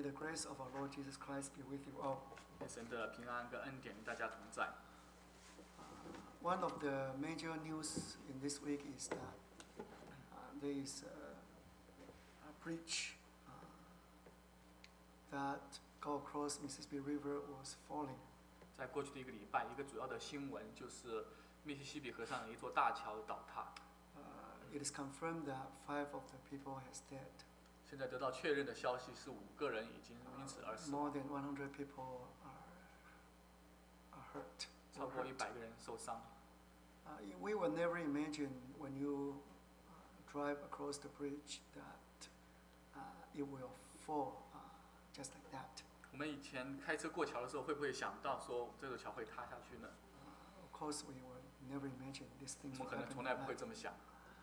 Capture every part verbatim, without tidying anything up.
the grace of our Lord Jesus Christ be with you all. 愿神的平安跟恩典与大家同在。 One of the major news in this week is that uh, there is a, a bridge uh, that go across Mississippi River was falling. 在过去的一个礼拜，一个主要的新闻就是密西西比河上的一座大桥倒塌。 Uh, it is confirmed that five of the people has died. 现在得到确认的消息是五个人已经因此而死亡。 More than one hundred people are are hurt. 超过一百个人受伤。 Uh, we will never imagine when you uh, drive across the bridge that uh, it will fall uh, just like that. 我们以前开车过桥的时候，会不会想到说这座桥会塌下去呢？ Uh, of course, we will never imagine these 我 things 们 will 可能 happen. 从来 in 不会 life. 这么想。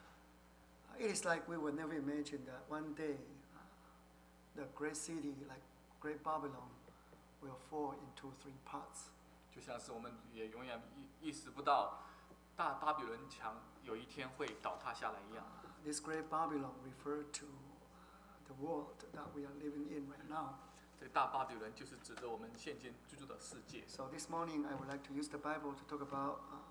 Uh, it is like we will never imagine that one day uh, the great city like Great Babylon will fall into three parts. 就像是我们也永远意意识不到大巴比伦墙有一天会倒塌下来一样。 Uh, this Great Babylon referred to uh, the world that we are living in right now. 这个大巴比伦就是指着我们现今居住的世界。 So this morning I would like to use the Bible to talk about uh,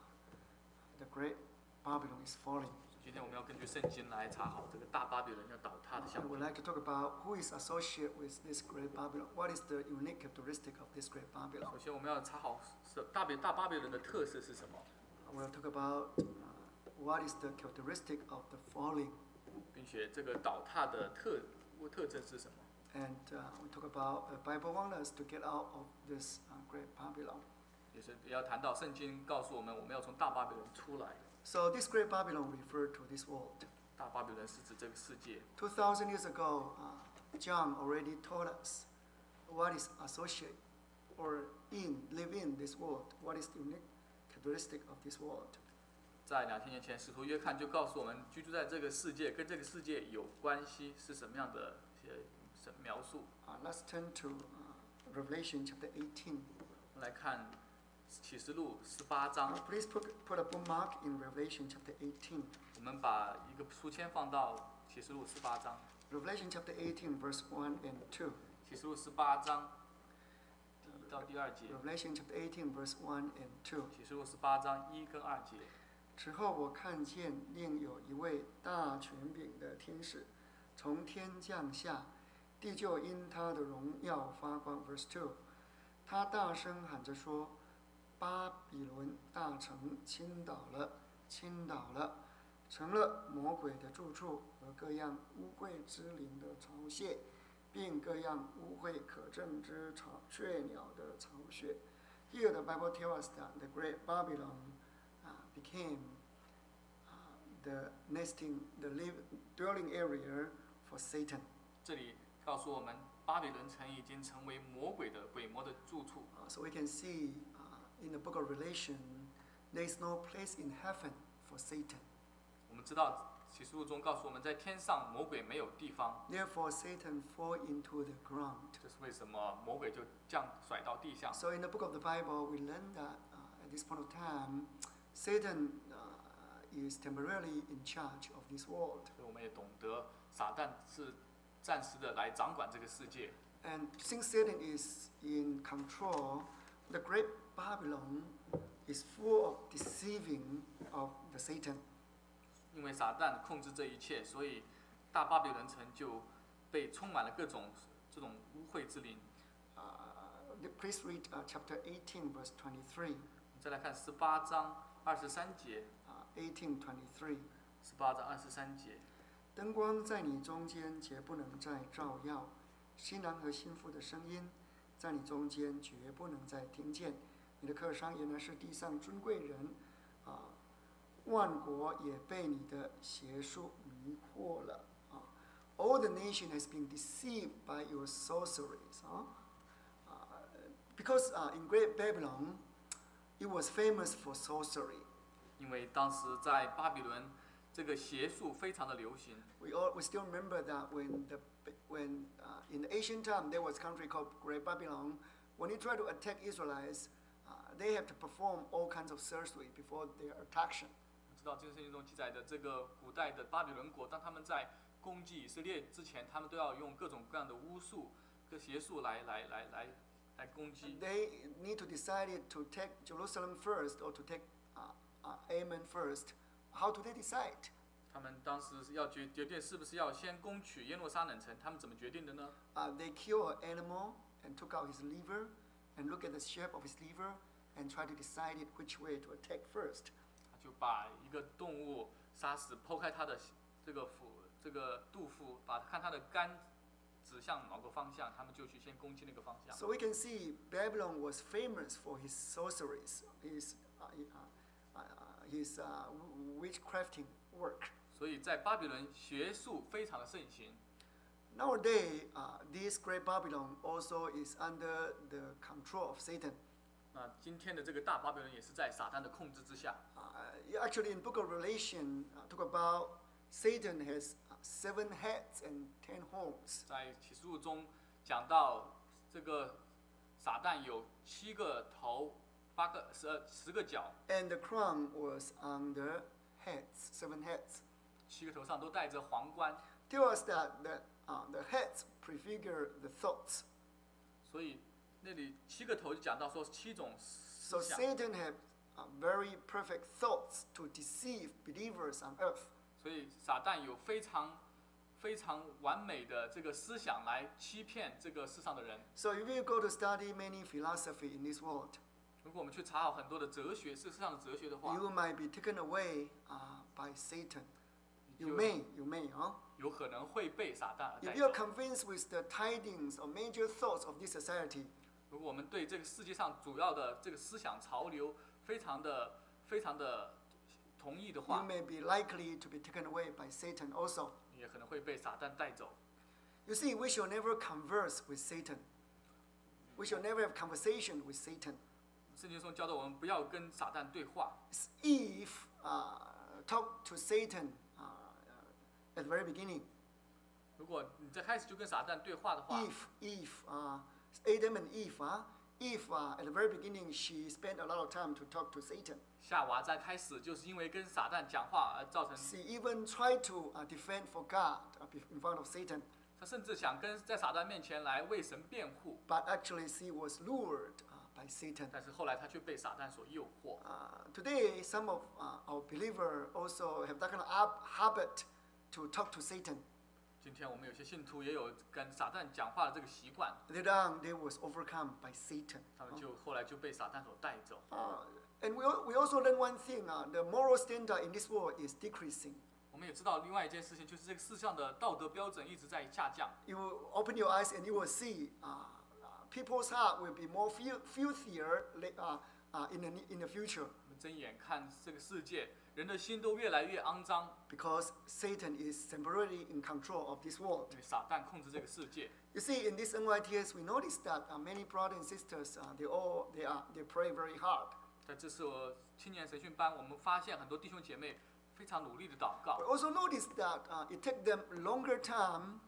the Great Babylon is falling. 今天我们要根据圣经来查好这个大巴比伦要倒塌的 I 相 would 片。 like to talk about who is associated with this Great Babylon. What is the unique characteristic of this Great Babylon? 首先，我们要查好是大比大巴比伦的特色是什么， We'll talk about uh, what is the characteristic of the falling, 并且这个倒塌的特特征是什么。 and uh, we talk about the Bible wants us to get out of this uh, Great Babylon. 也是也要谈到圣经告诉我们，我们要从大巴比伦出来。 So this Great Babylon referred to this world. 大巴比伦是指这个世界。 Two thousand years ago, uh, John already told us what is associated or in live in this world. What is the unique characteristic of this world? 在两千年前，使徒约翰就告诉我们，居住在这个世界跟这个世界有关系是什么样的一些描述。 Uh, let's turn to uh, Revelation chapter eighteen. 我们来看启示录十八章 Uh,，please put, put a bookmark in Revelation chapter eighteen. 我们把一个书签放到启示录十八章。 Revelation chapter eighteen, verse one and two. 启示录十八章第一到第二节。 Revelation chapter eighteen, verse one and two. 启示录十八章一跟二节。 此后我看见另有一位大权柄的天使从天降下，地就因他的荣耀发光。Verse two， 他大声喊着说：“巴比伦大城倾倒了，倾倒了，成了魔鬼的住处和各样污秽之灵的巢穴，并各样污秽可憎之巢雀鸟的巢穴。” Here the Bible tells us that the great Babylon Uh, became uh, the nesting, the live, dwelling area for Satan. 这里告诉我们，巴比伦城已经成为魔鬼的鬼魔的住处。 Uh, so we can see uh, in the book of Revelation, there is no place in heaven for Satan. 我们知道启示录中告诉我们在天上魔鬼没有地方， Therefore, Satan fall into the ground. 这是为什么魔鬼就降甩到地上。 So in the book of the Bible, we learn that uh, at this point of time, Satan uh, is temporarily in charge of this world. 所以我们也懂得撒旦是暂时的来掌管这个世界。 And since Satan is in control, the great Babylon is full of deceiving of the Satan. 因为撒旦控制这一切，所以大巴比伦城就被充满了各种这种污秽之灵。 Uh, please read uh, chapter eighteen, verse twenty-three. 我们再来看十八章二十三节， Uh, eighteen twenty-three. 十八章二十三节。 灯光在你中间，绝不能再照耀；新郎和新妇的声音，在你中间绝不能再听见。你的客商原来是地上尊贵人，啊，万国也被你的邪术迷惑了。啊 ，All the nation has been deceived by your sorceries. 啊，啊 ，because uh, in Great Babylon, it was famous for sorcery. 因为当时在巴比伦，这个邪术非常的流行。 We all we still remember that when the when uh, in the ancient time there was a country called Great Babylon. When they try to attack Israelites, uh, they have to perform all kinds of sorcery before their attack. 知道这个圣经中记载的这个古代的巴比伦国，当他们在攻击以色列之前，他们都要用各种各样的巫术个邪术来来来来来攻击。 They need to decide to take Jerusalem first or to take uh, uh, Ammon first. How do they decide? 他们当时要决决定是不是要先攻取耶路撒冷城，他们怎么决定的呢？ Uh, they kill an animal and took out his liver and look at the shape of his liver and try to decide it which way to attack first. 就把一个动物杀死，剖开它的这个腹这个肚腹，把看它的肝指向某个方向，他们就去先攻击那个方向。 So we can see Babylon was famous for his sorceries, his, uh, uh, uh, his uh, witchcrafting work. 所以在巴比伦学术非常的盛行。 Nowadays, uh, this great Babylon also is under the control of Satan. 那今天的这个大巴比伦也是在撒旦的控制之下。 Uh, actually, in Book of Revelation, uh, talk about Satan has uh, seven heads and ten horns. 在启示录中讲到这个撒旦有七个头、八个、十二、十个脚， And the crown was on the heads, seven heads. 七个头上都戴着皇冠。 Tell us that the, uh, the heads prefigure the thoughts. 所以那里七个头就讲到说七种 So 思想。 Satan had uh, very perfect thoughts to deceive believers on earth. 所以撒旦有非常非常完美的这个思想来欺骗这个世上的人。 So if you go to study many philosophy in this world, 如果我们去查好很多的哲学，世上的哲学的话， you might be taken away uh, by Satan. 你 You 就 may, you may, huh? 有可能会被撒旦而带 If you are 走。 convinced with the tidings or major thoughts of this society, 如果我们对这个世界上主要的这个思想潮流非常的非常的同意的 you 话， may be likely to be taken away by Satan also. 也可能会被撒旦带走。 You see, we shall never converse with Satan. We shall never have conversation with Satan. 圣经中教导我们不要跟撒旦对话。 Eve uh, talked to Satan uh, at the very beginning. 如果你在开始就跟撒旦对话的话， Eve, Eve, uh, Adam and Eve, huh? Eve, uh, at the very beginning, she spent a lot of time to talk to Satan. 夏娃在开始就是因为跟撒旦讲话而造成， She even tried to uh, defend for God uh, in front of Satan, 他甚至想跟在撒旦面前来为神辩护， but actually she was lured uh, by Satan. 但是后来他却被撒旦所诱惑。 Uh, today, some of uh, our believers also have that kind of ab- habit to talk to Satan. 今天我们有些信徒也有跟撒旦讲话的这个习惯， Later on, they was overcome by Satan. 他们就后来就被撒旦所带走。 Uh, and we, al- we also learn one thing, uh, the moral standard in this world is decreasing. 我们也知道另外一件事情，就是这个世上的道德标准一直在下降。 You open your eyes and you will see uh, uh, people's heart will be more fil- filthier la- uh, uh, in, the, in the future 我们睁眼看这个世界，人的心都越来越肮脏， because Satan is temporarily in control of this world. 因为撒旦控制这个世界。 You see, in this N Y T S, we notice that uh, many brothers and sisters, uh, they all they are they pray very hard. 在这次我青年神训班，我们发现很多弟兄姐妹非常努力的祷告 We，also notice that uh, it takes them longer time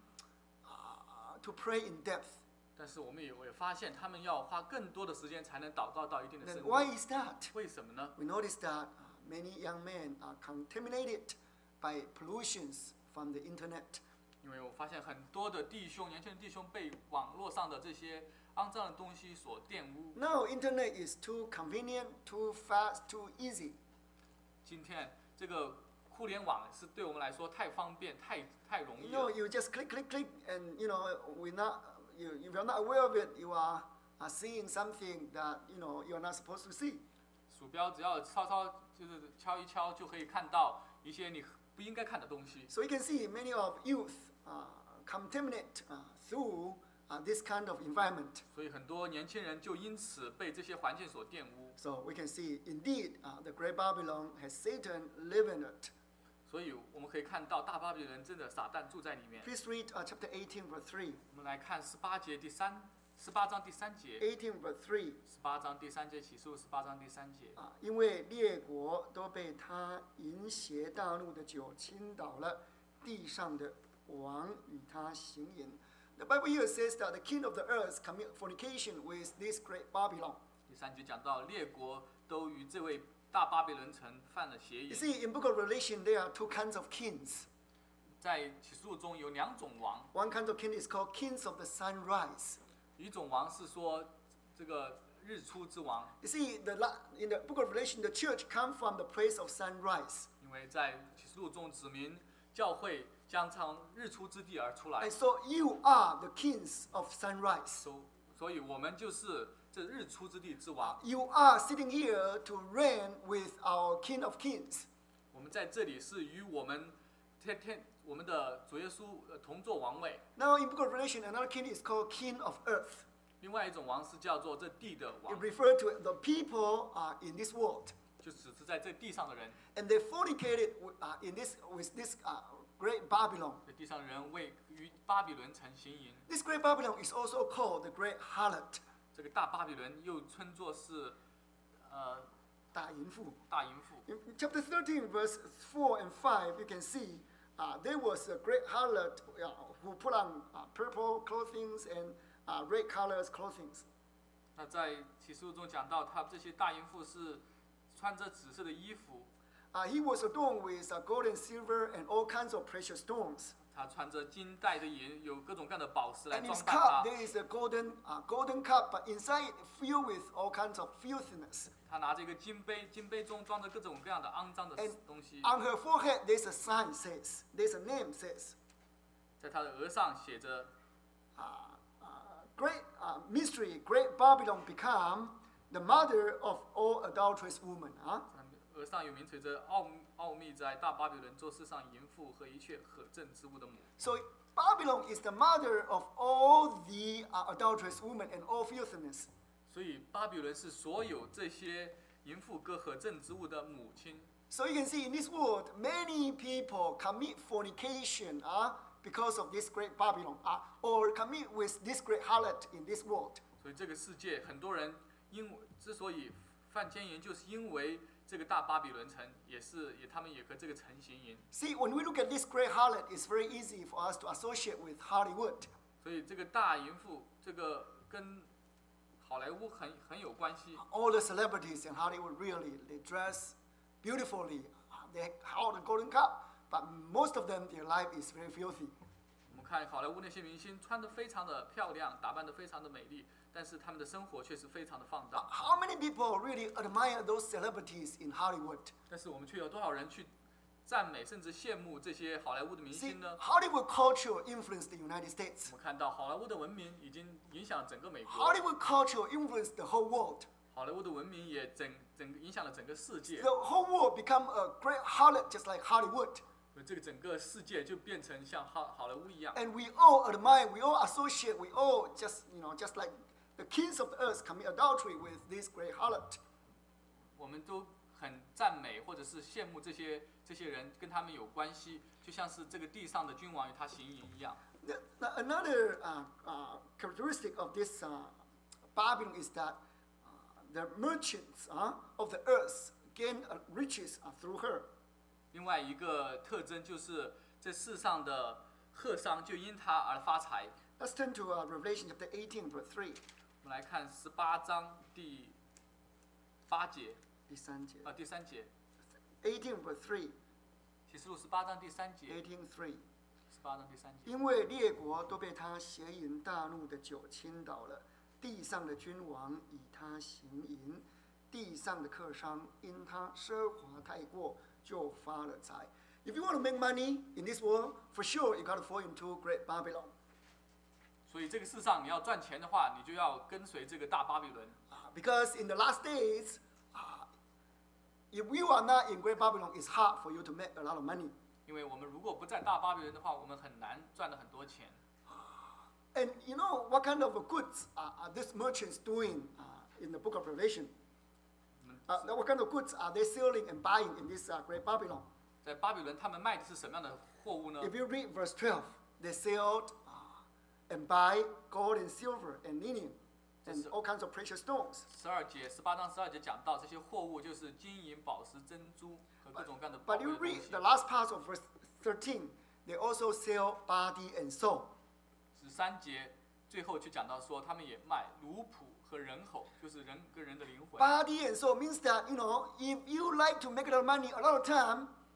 uh, to pray in depth. 但是我们也我也发现他们要花更多的时间才能祷告到一定的 Then 深度。 why is that? 为什么呢？ We notice that uh, many young men are contaminated by pollutions from the internet. 因为我发现很多的弟兄，年轻的弟兄被网络上的这些肮脏的东西所玷污。 Now internet is too convenient, too fast, too easy. 今天这个互联网是对我们来说太方便、太太容 You 易 know, 了。 you just click, click, click, and you know, we're not, you, if you're not aware of it, you are, are seeing something that you know you're not supposed to see. 鼠标只要稍稍就是敲一敲，就可以看到一些你不应该看的东西。 So you can see many of youth uh, contaminate uh, through uh, this kind of environment. 所以很多年轻人就因此被这些环境所玷污。 So we can see, indeed, uh, the great Babylon has Satan live in it. 所以我们可以看到大巴比伦真的撒旦住在里面。 Please read uh, chapter eighteen, verse three. 我们来看十八节第三，十八章第三节， eighteen, verse three. 十八章第三节启示录十八章第三节。 啊，因为列国都被他淫邪大怒的酒倾倒了，地上的王与他行淫。The Bible here says that the king of the earth commit fornication with this great Babylon. 第三节讲到列国都与这位大巴比伦城犯了协 You 议。 see, in Book of Revelation, there are two kinds of kings. 在启示录中有两种王， One kind of king is called kings of the sunrise. 一种王是说这个日出之王， You see, the, la- in the book of Revelation, the church come from the place of sunrise. 因为在启示录中指明教会将从日出之地而出来 And，so you are the kings of sunrise. 所所以我们就是这日出之地之王。 You are sitting here to reign with our King of Kings. 我们在这里是与我们天天我们的主耶稣呃同坐王位。 Now, in book of Revelation, another king is called King of Earth. 另外一种王是叫做这地的 It 王， refers to the people uh, in this world. 就只是在这地上的人。 And they fornicated with, uh, in this, with this uh, great Babylon. 这地上的人为与巴比伦成行淫。 This great Babylon is also called the great harlot, 这个大巴比伦又称作是呃大淫妇. 大淫妇。 In chapter thirteen, verse four and five, you can see uh, there was a great harlot uh, who put on uh, purple clothing and uh, red colors clothing. 那在启示录中讲到，他这些大淫妇是穿着紫色的衣服， Uh, he was adorned with uh, gold and silver and all kinds of precious stones. 他穿着金带的银，有各种各样的宝石来 And 装 his 扮 cup, 他。 there is a golden, uh, golden cup, but inside it filled with all kinds of filthiness. 他拿着一个金杯，金杯中装着各种各样的肮脏的 And 东西。 on her forehead, there's a sign says, there's a name says, 在他的额上写着 uh, uh, great uh, mystery, great Babylon become the mother of all adulterous women. Huh? 额上有名垂着奥奥秘在大巴比伦做世上淫妇和一切可憎之物的母。 So Babylon is the mother of all the uh, adulterous women and all filthiness. 所以巴比伦是所有这些淫妇跟可憎之物的母亲。 So you can see in this world, many people commit fornication uh, because of this great Babylon, uh, or commit with this great harlot in this world. 所以这个世界很多人因之所以犯奸淫，就是因为这个大巴比伦城也是也他们也和这个城行淫。 See, when we look at this great harlot, it's very easy for us to associate with Hollywood. 所以这个大淫妇这个跟好莱坞很很有关系。 All the celebrities in Hollywood really, they dress beautifully. Uh, They hold a golden cup, but most of them, their life is very filthy. 我们看好莱坞那些明星穿得非常的漂亮，打扮得非常的美丽，但是他们的生活却是非常的放 Uh, 荡。 How many people really admire those celebrities in Hollywood? 但是我们却有多少人去赞美甚至羡慕这些好莱坞的明 See, 星呢？ Hollywood culture influenced the United States. 我们看到好莱坞的文明已经影响整个美国， Hollywood culture influenced the whole world. 好莱坞的文明也整整个影响了整个世界， The whole world become a great harlot just like Hollywood. 这个整个世界就变成像好好莱坞一样。 And we all admire, we all associate, we all just, you know, just like the kings of the earth commit adultery with this great harlot. 我们都很赞美或者是羡慕这些这些人，跟他们有关系，就像是这个地上的君王与他行淫一样。 The, the, another uh, uh, characteristic of this uh, Babylon is that uh, the merchants uh, of the earth gain uh, riches uh, through her. 另外一个特征就是这世上的客商就因他而发财。 Let's turn to uh, Revelation chapter eighteen, verse three. 我们来看十八章第八节第三节。 啊第三节， eighteen, verse three. 启示录十八章第三节， eighteen, three. 十八章第三节。 因为列国都被他邪淫大怒的酒倾倒了，地上的君王以他行淫，地上的客商因他奢华太过就发了财。If you want to make money in this world, for sure you got to fall into Great Babylon. 所以这个世上你要赚钱的话，你就要跟随这个大巴比伦。 Uh, because in the last days, uh, if you are not in Great Babylon, it's hard for you to make a lot of money. 因为我们如果不在大巴比伦的话，我们很难赚了很多钱。 And you know what kind of goods are, are these merchants doing uh, in the book of Revelation? 我们 Uh, what kind of goods are they selling and buying in this uh, Great Babylon? 在巴比伦，他们卖的是什么样的货物呢？ If you read verse twelve, they sell uh, and buy gold and silver and linen and all kinds of precious stones. 十二节，十八章十二节讲到这些货物就是金银、宝石、珍珠和各种各样的宝 But 贵 you 的东 read 西 the。last part of verse thirteen, they also sell body and soul. 十三节最后就讲到说，他们也卖奴仆和人口，就是人跟人的灵魂。 Body and soul means that, you know, if you like to make a lot of money, a lot of time,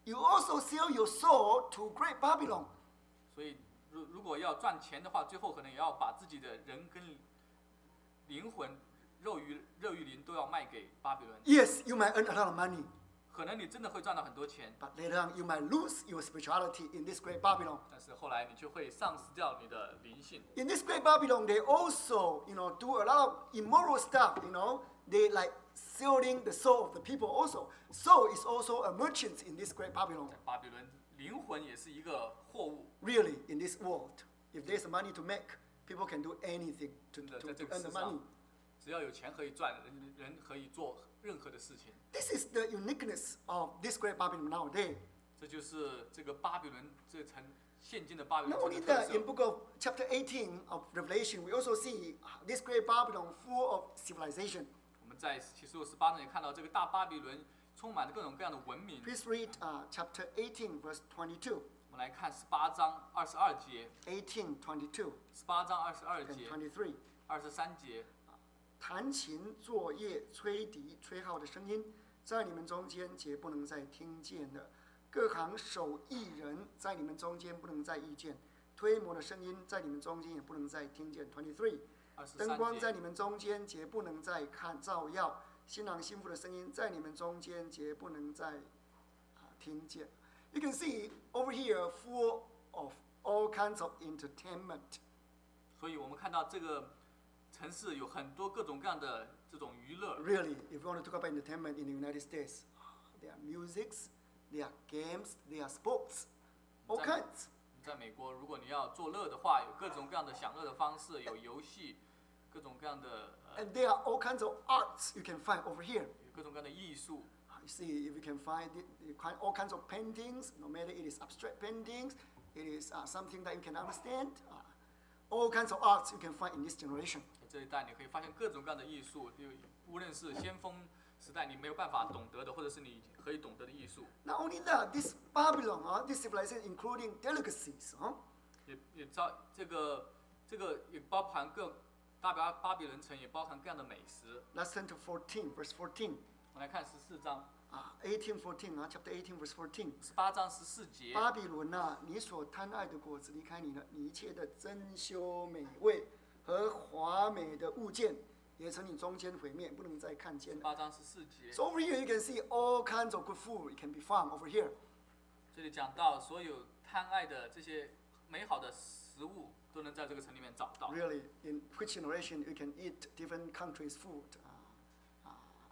you also sell your soul to Great Babylon. 所以如如果要赚钱的话，最后可能也要把自己的人跟灵魂、肉欲、热欲灵都要卖给巴比伦。 Yes, you might earn a lot of money, 可能你真的会赚到很多钱， but later on you might lose your spirituality in this Great Babylon. 但是后来你就会丧失掉你的灵性。 In this Great Babylon, they also, you know, do a lot of immoral stuff, you know. They like selling the soul of the people also. Soul is also a merchant in this Great Babylon. 在巴比伦，灵魂也是一个货物。 Really, in this world, if there's money to make, people can do anything to, 真的， to, 在 to 这个 earn 世 the 上 money. 只要有钱可以赚，人人可以做任何的事情。 This is the uniqueness of this Great Babylon nowadays. 这就是这个巴比伦这层现今的巴比 Not 伦 only 城的特 that, in 色。 book of chapter eighteen of Revelation, we also see this Great Babylon full of civilization. 我们在启示录十八章也看到这个大巴比伦充满着各种各样的文明。 Please read uh, chapter eighteen, verse twenty-two. 我们来看十八章二十二节， eighteen, twenty-two, 十八章二十二 and 节、 twenty-three. 二十三节。 弹琴、作乐、吹笛、吹号的声音，在你们中间绝不能再听见了。各行手艺人在你们中间不能再遇见，推磨的声音在你们中间也不能再听见。twenty-three， 二十灯光三节， 在你们中间绝不能再看照耀，新郎新妇的声音在你们中间绝不能再啊听见。You can see over here full of all kinds of entertainment. 所以我们看到这个城市有很多各种各样的这种娱乐。 Really, if you want to talk about entertainment in the United States, there are musics, there are games, there are sports, all 在 kinds. 在美国，如果你要作乐的话，有各种各样的享乐的方式，有游戏，各种各样的呃， And there are all kinds of arts you can find over here. 有各种各样的艺术。 You see, if you can find it, you find all kinds of paintings, no matter it is abstract paintings, it is uh, something that you can understand. Uh, all kinds of arts you can find in this generation. 在这一代，你可以发现各种各样的艺术，就无论是先锋时代你没有办法懂得的，或者是你可以懂得的艺术。 Not only that, this Babylon, uh, this civilization, including delicacies, huh? 也也招这个这个也包含各大巴巴比伦城，也包含各样的美食。 Let's turn to fourteen, verse fourteen. 我们来看十四章， Uh, eighteen, fourteen, uh, chapter eighteen, verse fourteen. 十八章十四节。 巴比伦啊，你所贪爱的果子离开你了，你一切的珍馐美味和华美的物件，也从你中间毁灭，不能再看见了。 十八章十四节， So over here you can see all kinds of good food it can be found over here. 这里讲到所有贪爱的这些美好的食物，都能在这个城里面找到。 Really, in which generation you can eat different countries' food. Uh, uh,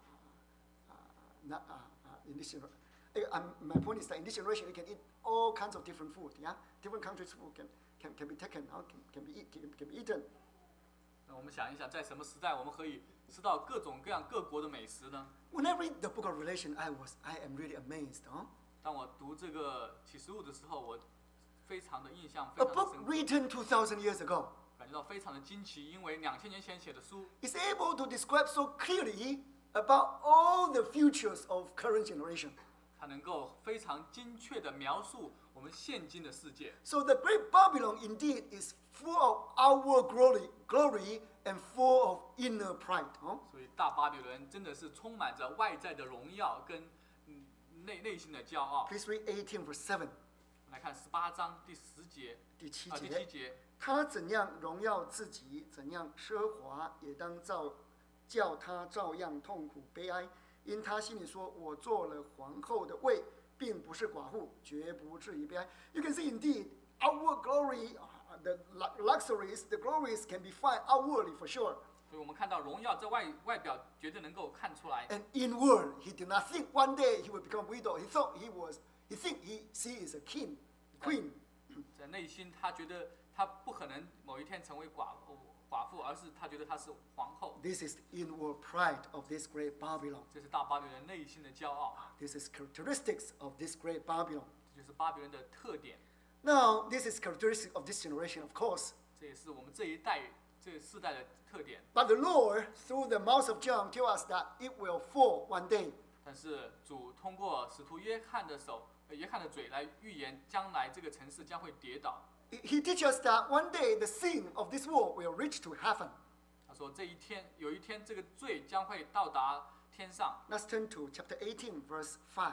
uh, not, uh, uh, in this generation. Um, my point is that in this generation you can eat all kinds of different food. Yeah, different countries' food can can, can be taken, uh, can, can be eat, can, can be eaten. 那我们想一想，在什么时代我们可以吃到各种各样各国的美食呢？ When I read the book of Revelation, I was I am really amazed. Huh? 当我读这个启示录的时候，我非常的印象 A 非常的 book 深刻， written two thousand years ago 感觉到非常的惊奇，因为两千年前写的书， is able to describe so clearly about all the futures of current generation. 它能够非常精确的描述我们现今的世界。 So the great Babylon indeed is full of outward glory, glory and full of inner pride. Huh? 所以大巴比伦真的是充满着外在的荣耀跟嗯内内心的骄傲。 Please read eighteen verse seven. 来看十八章第十节第七啊第七节， 节， 他怎样荣耀自己，怎样奢华，也当照叫他照样痛苦悲哀。因他心里说：“我做了皇后的位，并不是寡妇，绝不至于悲哀。” You can see indeed outward glory, uh, the lu- luxuries, the glories can be found outwardly for sure. 所以我们看到荣耀在外外表绝对能够看出来。 And inward, he did not think one day he would become widow. He thought he was, he think he she is a king, queen. 在内心，他觉得他不可能某一天成为寡妇寡妇，而是他觉得她是皇后。 This is the inward pride of this great Babylon. 这是大巴比伦内心的骄傲， This is characteristics of this great Babylon. 这就是巴比伦的特点。 Now, this is characteristic of this generation, of course. 这也是我们这一代这个世代的特点。 But the Lord, through the mouth of John, tell us that it will fall one day. 但是主通过使徒约翰的手、呃约翰的嘴来预言，将来这个城市将会跌倒。 He he teaches us that one day the sin of this world will reach to heaven. 他说这一天有一天这个罪将会到达天上。 Let's turn to chapter eighteen, verse five.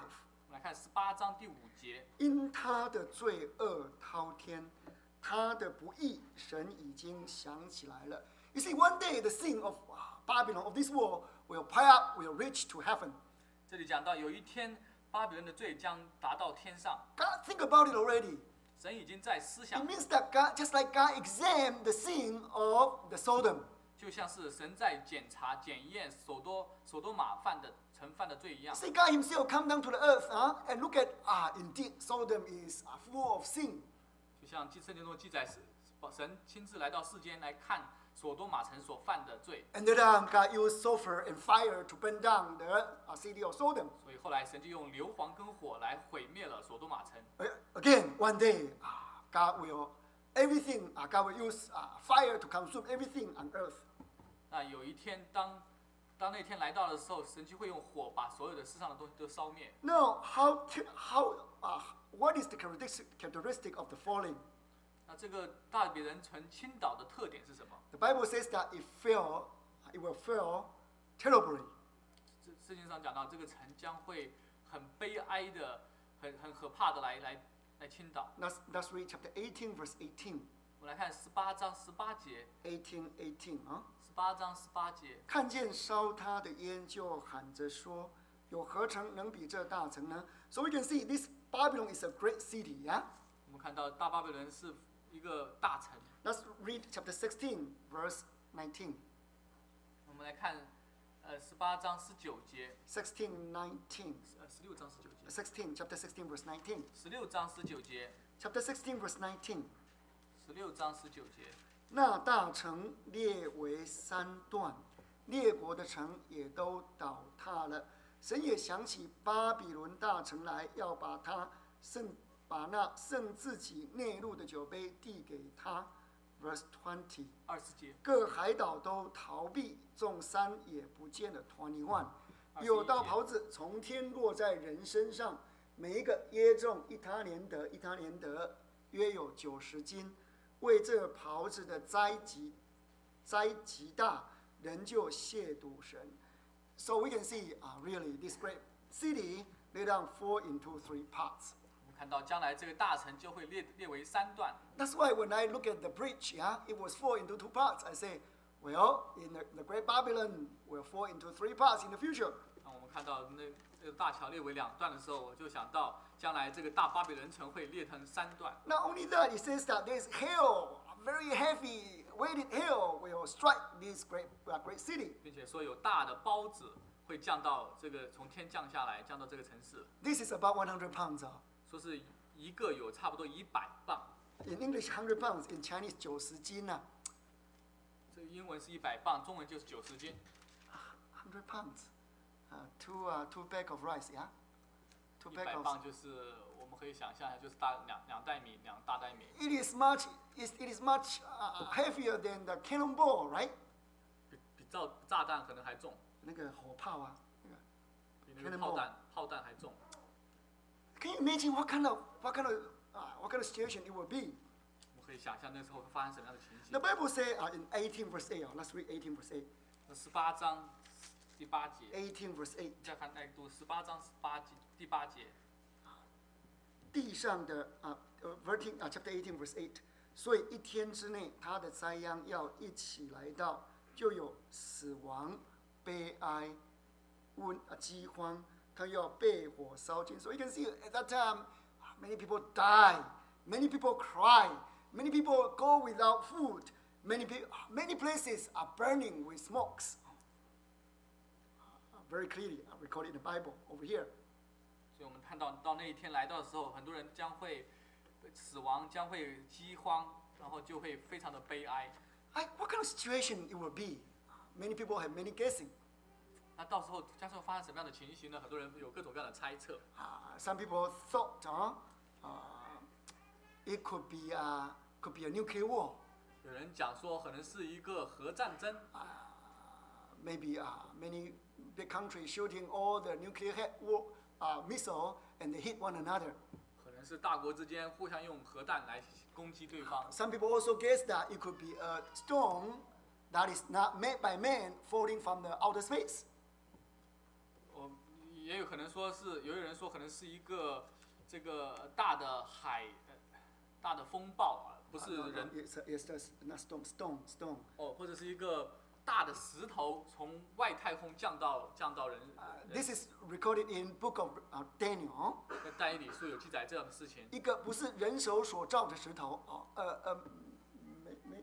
我们来看十八章第五节， 因他的罪恶滔天，他的不义，神已经想起来了。You see, one day the sin of Babylon of this world will pile up, will reach to heaven. 这里讲到有一天巴比伦的罪将达到天上， God think about it already. 神已经在思 It 想， means that God, just like God examined the sin of the Sodom, 就像是神在检查检验所多所多玛犯的曾犯的罪一样。 see, God Himself come down to the earth huh, and look at, ah, indeed, Sodom is uh, full of sin. 就像圣经中记载，神亲自来到世间来看所多玛城所犯的罪， And then um, God used sulfur and fire to burn down the uh, city of Sodom. 所以后来神就用硫磺跟火来毁灭了所多玛城。 Uh, Again, one day, ah, God will, everything, uh, God will use uh, fire to consume everything on earth. 那有一天当当那天来到的时候，神就会用火把所有的世上的东西都烧灭。 Now, how, to, how, uh, what is the characteristic, characteristic of the falling? 那这个大比人城倾倒的特点是什么？ The Bible says that it fell, it will fail terribly. 这圣经上讲到，这个城将会很悲哀的、很很可怕的来来来倾倒。 Let's, let's read chapter eighteen, verse eighteen. 我们来看十八章十八节， eighteen, eighteen, huh? 十八章十八节， 看见烧他的烟，就喊着说：“有何城能比这大城呢？” So we can see this Babylon is a great city, yeah? 我们看到大巴比伦是一个大城。 Let's read chapter sixteen, verse nineteen. 我们来看，呃，十八章十九节， sixteen, nineteen. 呃，十六章十九节， sixteen, chapter sixteen, verse nineteen. 十六章十九节， Chapter sixteen, verse nineteen. 十六章十九节。 那大城列为三段，列国的城也都倒塌了。神也想起巴比伦大城来，要把他圣把那圣自己内陆的酒杯递给他。Verse twenty. 二十节， 各海岛都逃避，众山也不见了。twenty-one. 二十一节有道袍子从天落在人身上，每一个耶重一他连得，一他连得约有九十斤。为这袍子的灾极灾极大，人就亵渎神。So we can see, uh, really, this great city laid down fall into three parts. 我们看到将来这个大城就会列列为三段。 That's why when I look at the bridge, yeah, it was fall into two parts. I say, well, in the, the great Babylon will fall into three parts in the future. 那我们看到那这个大桥列为两段的时候，我就想到将来这个大巴比伦城会列成三段。 Not only that, it says that there's hail, very heavy, weighted hail will strike this great, uh, great city. 并且说有大的包子会降到这个从天降下来，降到这个城市， This is about one hundred pounds. Uh. 说是一个有差不多一百磅， In English, one hundred pounds. In Chinese, 九十斤啊。 这个英文是一百磅，中文就是九十斤。 one hundred pounds. Uh, two, uh, two bag of rice, yeah? Two 一 bag 百 of. 磅就是我们可以想象一下，就是大两两袋米，两大袋米， It is much, it, it is much uh, heavier than the cannonball, right? 比比炸炸弹可能还重， 那个火炮啊，那个。 比那个炮弹炮弹还重。 Can you imagine what kind of, what kind of, uh, what kind of situation it will be? 我们可以想象那时候会发生什么样的情 The 形。 Bible says uh, in eighteen verse eight. Uh, let's read eighteen verse eight. 那十八章第八节， eighteen verse eight. 再看来读十八章十八节第八节。 地上的啊呃 verting 啊 chapter eighteen verse eight， 所以一天之内，他的灾殃要一起来到，就有死亡、悲哀、瘟啊饥荒，他要被火烧尽。So you can see at that time, many people die, many people cry, many people go without food, many people, many places are burning with smokes. Very clearly recorded in the Bible over here. 所以我们看到到那一天来到的时候，很多人将会死亡，将会饥荒，然后就会非常的悲哀。 I, what kind of situation it will be? Many people have many guessing. 那到时候将会发生什么样的情形呢？很多人有各种各样的猜测。 Uh, some people thought, uh, uh, it could be a, could be a nuclear war. 有人讲说，可能是一个核战争， Maybe uh, many big countries shooting all the nuclear head war, uh, missile and they hit one another. 可能是大国之间互相用核弹来攻击对方。 Some people also guess that it could be a storm that is not made by man falling from the outer space. 我也有可能说是，有人说可能是一个这个大的海，呃大的风暴啊，不是 Uh, no, no, 人 it's, it's just not stone, stone, stone. 哦，或者是一个大的石头从外太空降到降到人。 Uh, this is recorded in Book of uh, Daniel. 在但以理书有记载这样的事情。 一个不是人手所造的石头，哦，呃呃，没没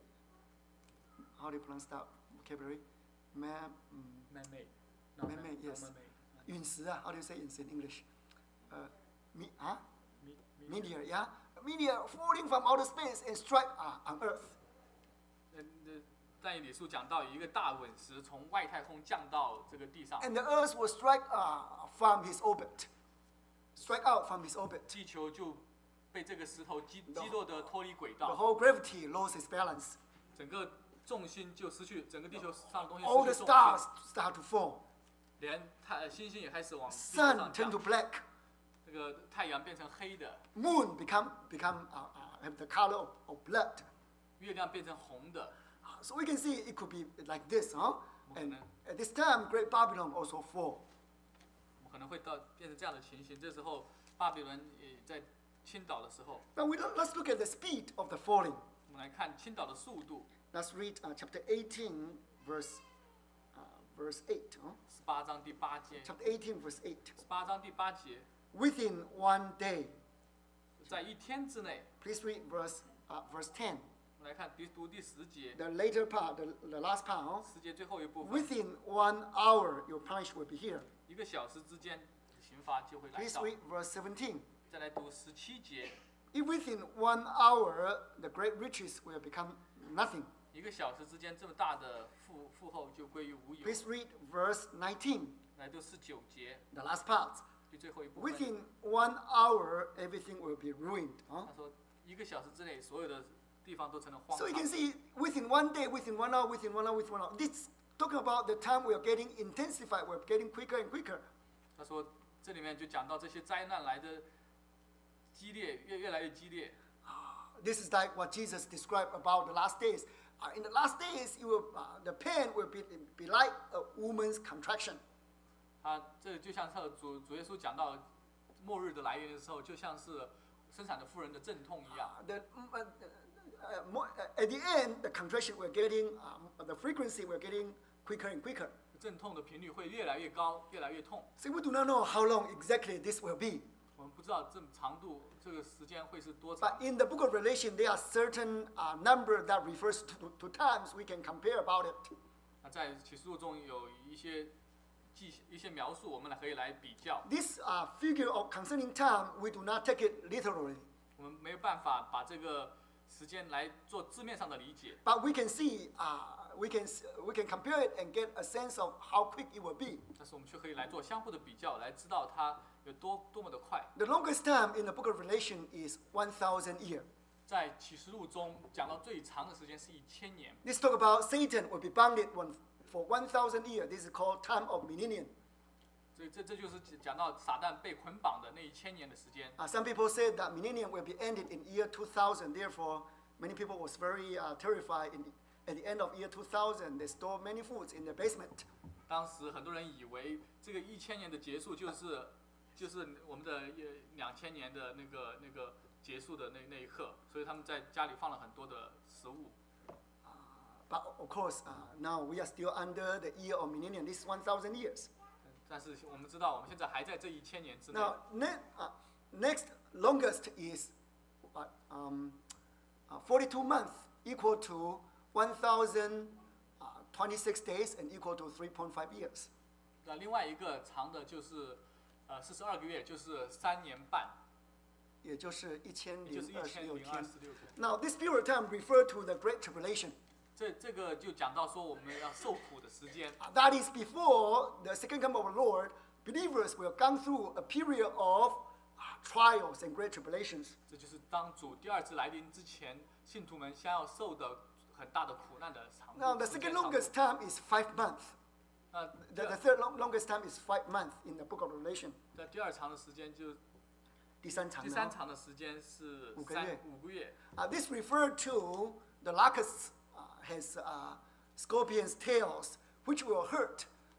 ，how do you pronounce that vocabulary? Man, 嗯 Man-made. Man-made, yes. 陨石啊 ，how do you say it in English? 呃，mi 啊 ，meteor, yeah, meteor falling from outer space and strike uh, on Earth. 呃呃，但以理书讲到一个大陨石从外太空降到这个地上， And the Earth will strike uh, from his orbit, strike out from his orbit. 地球就被这个石头击击落的脱离轨 The 道， whole gravity lost its balance. 整个重心就失去，整个地球上的东西 All the 失去重 stars 心， start to fall. 连太星星也开始往地球 Sun 上 turn 降 to，black. 这个太阳变成黑的， Moon become become uh, uh, have the color of, of blood. 月亮变成红的。 So we can see it could be like this, huh? And Okay. at this time, Great Babylon also fall. 我们可能会到变成这样的情形。这时候巴比伦也在倾倒的时候， But we don't, let's look at the speed of the falling. 我们来看倾倒的速度。 Let's read uh, chapter eighteen, verse uh, verse eight. Huh? 十八章第八节， Chapter eighteen, verse eight. 十八章第八节， Within one day. 在一天之内。 Please read verse uh, verse ten. 我们来看第读第十节， The later part, the, the last part. Huh? 十节最后一部分， Within one hour, your punishment will be here. 一个小时之间，刑罚就会来 Please 到。 read verse seventeen. 再来读十七节， If within one hour, the great riches will become nothing. 一个小时之间这么大的富富厚就归于无有。 Please read verse nineteen, 来读十九节， the last part. 第最后一部分。 Within one hour, everything will be ruined. Huh? 他说，一个小时之内，所有的地方都成了荒 So you 场 can。see within one day, within one hour, within one hour, within one hour. This talking about the time we are getting intensified, we're getting quicker and quicker. 他说，这里面就讲到这些灾难来的激烈，越越来越激烈。 This is like what Jesus described about the last days. Uh, in the last days, you will, uh, the pain will be, be like a woman's contraction. 他这就像是主主耶稣讲到末日的来临的时候，就像是生产的妇人的阵痛一样。 Uh, the, uh, uh, more, uh, at the end, the contraction we're getting, um, the frequency we're getting quicker and quicker. 阵痛的频率会越来越高，越来越痛。 So we do not know how long exactly this will be. 我们不知道这长度，这个时间会是多长 But。in the book of Revelation, there are certain uh, number that refers to, to times we can compare about it. 那在启示录中有一些记一些描述，我们来可以来比较。 This uh, figure of concerning time, we do not take it literally. 我们没有办法把这个时间来做字面上的理解， But we can see, uh, we, can, we can compare it and get a sense of how quick it will be. 但是我们却可以来做相互的比较，来知道它有多多么的快。 The longest time in the book of Revelation is one thousand years. 在启示录中讲到最长的时间是一千年。 Let's talk about Satan will be bounded one, for one thousand years. This is called time of millennium. 所以这这就是讲到撒旦被捆绑的那一千年的时间。 Uh, some people said that millennium will be ended in year two thousand. Therefore, many people was very uh, terrified. In, at the end of year two thousand, they stored many foods in their basement. 当时很多人以为这个一千年的结束就是就是我们的两千年的那个那个结束的那那一刻，所以他们在家里放了很多的食物。 But of course, uh, now we are still under the year of millennium. This is one thousand years. 但是我们知道，我们现在还在这一千年之内。 Now, ne- uh, next longest is what, um, uh, forty-two months, equal to one thousand twenty-six days and equal to three point five years. 那另外一个长的就是呃四十二个月，就是三年半， 也就是一千也就是零二十一千零二六天。 十六天。 Now, this period of time refer to the Great Tribulation. 这这个就讲到说我们要受苦的时间， Uh, That is before the second coming of the Lord. Believers will come through a period of uh, trials and great tribulations. 这就是当主第二次来临之前，信徒们将要受的很大的苦难的长 Now, 度。 the 时间 second 长度 longest time is five months. 那 The, the 第 third long, longest time is five months in the book of Revelation. 那第二长的时间就第三长第三长的时间是三五个月五个月。 Uh, this referred to the locusts uh, has uh, scorpions' tails, which will hurt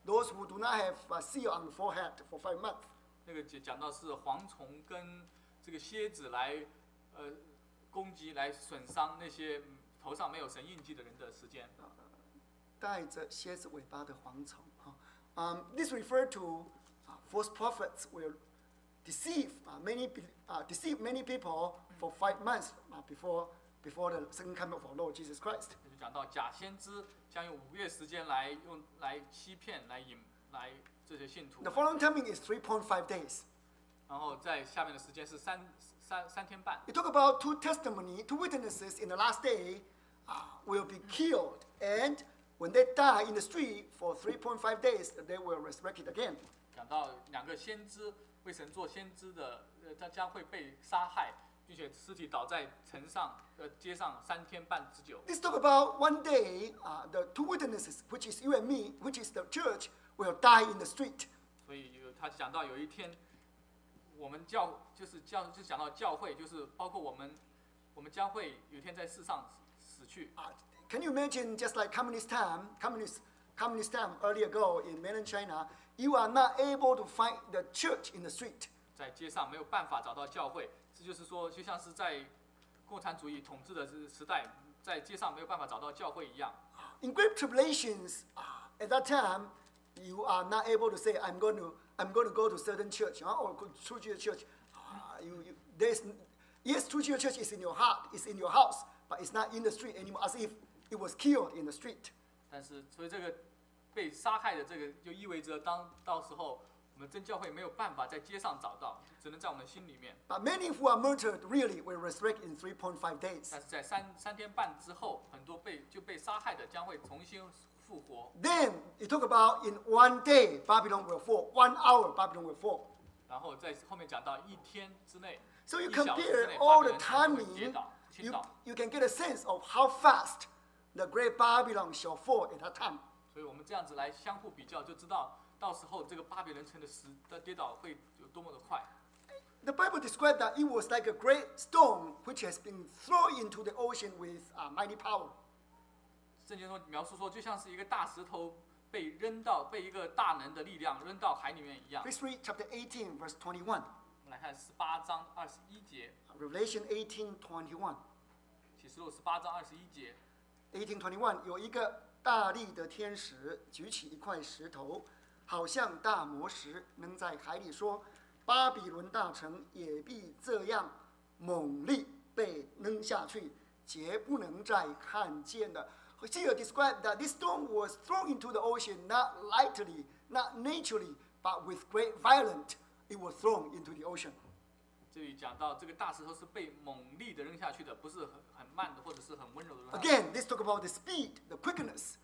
those who do not have a seal on the forehead for five months. 那个讲讲到是蝗虫跟这个蝎子来呃攻击来损伤那些头上没有神印记的人的时间。 带着蝎子尾巴的蝗虫。Um, this refers to uh, false prophets will deceive uh, many uh, deceive many people for five months uh, before before the second coming of our Lord Jesus Christ. 就讲到假先知将用五个月时间来用来欺骗来引来这些信徒。 The following timing is three point five days. 然后在下面的时间是三三三天半。 You talk about two testimony, two witnesses in the last day uh, will be killed, and when they die in the street for three point five days, they will resurrect it again. 讲到两个先知为神做先知的，呃，他将会被杀害，并且尸体倒在城上，呃，街上三天半之久。 Let's talk about one day, uh, the two witnesses, which is you and me, which is the church, will die in the street. 所以有他讲到有一天，我们教就是教就讲到教会，就是包括我们，我们将会有一天在世上死去。 Uh, can you imagine, just like communist time, communist communist time early ago in mainland China, you are not able to find the church in the street. 在街上没有办法找到教会，这就是说，就像是在共产主义统治的时代，在街上没有办法找到教会一样。 In Great Tribulations, uh, at that time, you are not able to say, "I'm going to, I'm going to go to certain church," uh, or True Jesus Church. Uh, you, you, there's, yes, True Jesus Church is in your heart, is in your house, but it's not in the street anymore, as if it was killed in the street. 但是，所以这个被杀害的这个，就意味着当到时候我们真教会没有办法在街上找到，只能在我们心里面。 But many who are murdered really will resurrect in three point five days. 但是在三三天半之后，很多被就被杀害的将会重新复活。 Then you talk about in one day Babylon will fall, one hour Babylon will fall. 然后在后面讲到一天之内， So you 一小时之 compare 内， all 巴比 the 伦城会 timing, 跌倒、倾 you, 倒。 you can get a sense of how fast the great Babylon shall fall at that time. 所以我们这样子来相互比较，就知道到时候这个巴比伦城的时的跌倒会有多么的快。 The Bible described that it was like a great stone which has been thrown into the ocean with uh, mighty power. 圣经中描述说，就像是一个大石头被扔到，被一个大能的力量扔到海里面一样。 Please read chapter eighteen, verse twenty-one. 我们来看十八章二十一节， Revelation eighteen twenty-one. 启示录十八章二十一节。 eighteen twenty-one 有一个大力的天使举起一块石头，好像大磨石，扔在海里，说：巴比伦大城也必这样猛力被扔下去，绝不能再看见的。Here described that this stone was thrown into the ocean not lightly, not naturally, but with great violence. It was thrown into the ocean. 这里讲到这个大石头是被猛力的扔下去的，不是很很慢的，或者是很温柔的扔下去。 Again, let's talk about the speed, the quickness,